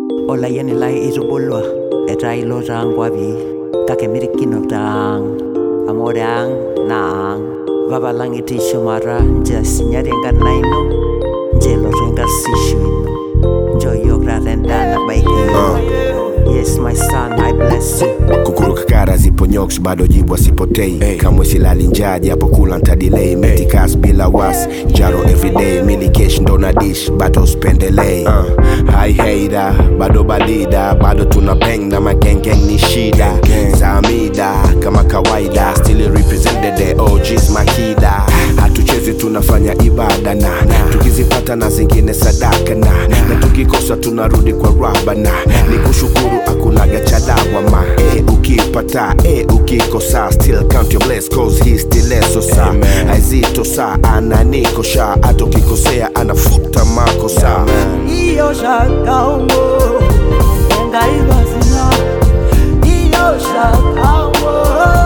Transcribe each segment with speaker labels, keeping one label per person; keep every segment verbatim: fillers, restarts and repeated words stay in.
Speaker 1: Ola yeni lai izubulwa etai lo tang wabi kake mirikino tang amorang naang vabalang iti shumara jas nyarenga naino jelo renga sishwino joyo gradenda baiki. Yes my son, I bless you.
Speaker 2: Kukuru kakara zipo nyoks bado jibu asipotei, hey. Kamwe silali njaa japo kula nta delay, hey. Metikas bila was jaro everyday, mili cash ndo na dish bado spendelay, uh. High hater bado balida bado tunapeng na magengeng ni shida Zamida kama kawaida still represented the O Gs makida. Hatuchezi tunafanya ibada na tukizipata na zingine sadaka na na tukikosa tunarudi kwa rabana. Ni kushukuru akunaga chadawama, eh ukipata eh ukikosa still count your bless cause he still leso sa haizito sa ananiko sha ato kikosea anafuta makosa.
Speaker 1: Iyo shakaungo enga ibazina iyo shakaungo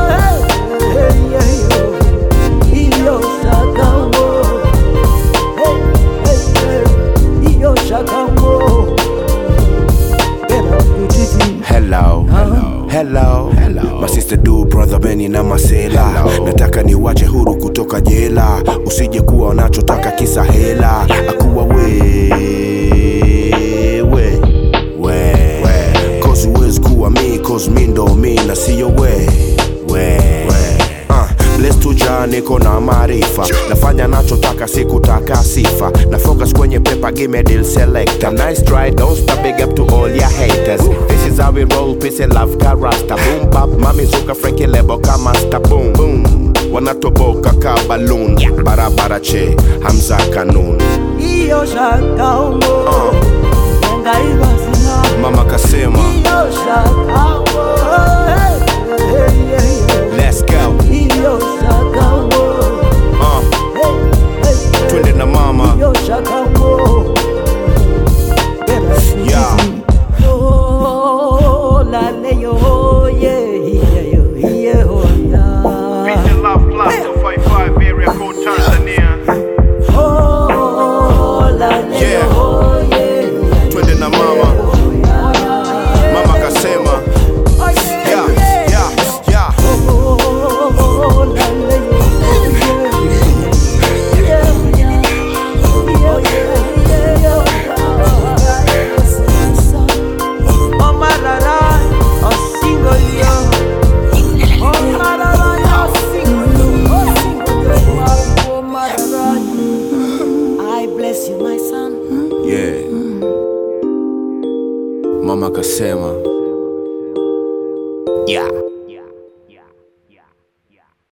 Speaker 1: iyo shakaungo iyo shakaungo.
Speaker 2: Hello, hello, hello, hello. My sister do, brother Benny na Masela. Nataka ni wache huru kutoka jela, usije kuwa unachotaka kisa hela. Akuwa we, we, we, we. Cause uwezi kuwa me, cause me ndo me na siyo we, we, we. Uh, blessed tuja niko na maarifa, nafanya nachotaka sikutaka sifa, na focus kwenye paper give me deal selector. Nice try, don't stop, big up to all your haters. This is how we roll, peace and love karasta. Boom bap, mami zuka Frankie lebo kama sta boom boom. Wanatoboka ka balloon, barabara che Hamza Kanun.
Speaker 1: Iyo shakaungo enga ibazina
Speaker 2: Mama kasema
Speaker 1: iyo shakaungo.
Speaker 2: Let's go.
Speaker 1: Iyo shakaungo
Speaker 2: uh. Twende na mama.
Speaker 1: Iyo shakaungo.
Speaker 2: Yeah.
Speaker 1: Oh la le yo yeah yeah yo yeah oh yeah.
Speaker 3: Peace and love plus two five five area code Tanzania.
Speaker 1: Oh la le
Speaker 2: Yeah.
Speaker 1: yo yeah.
Speaker 2: Twende na mama. Mama kasema yeah, yeah, yeah.
Speaker 1: Oh la le yo yeah yeah yeah. Oh my la a single yo. Oh my la a single yo. Oh my la. I bless you my son.
Speaker 2: Yeah. Mama kasema yeah.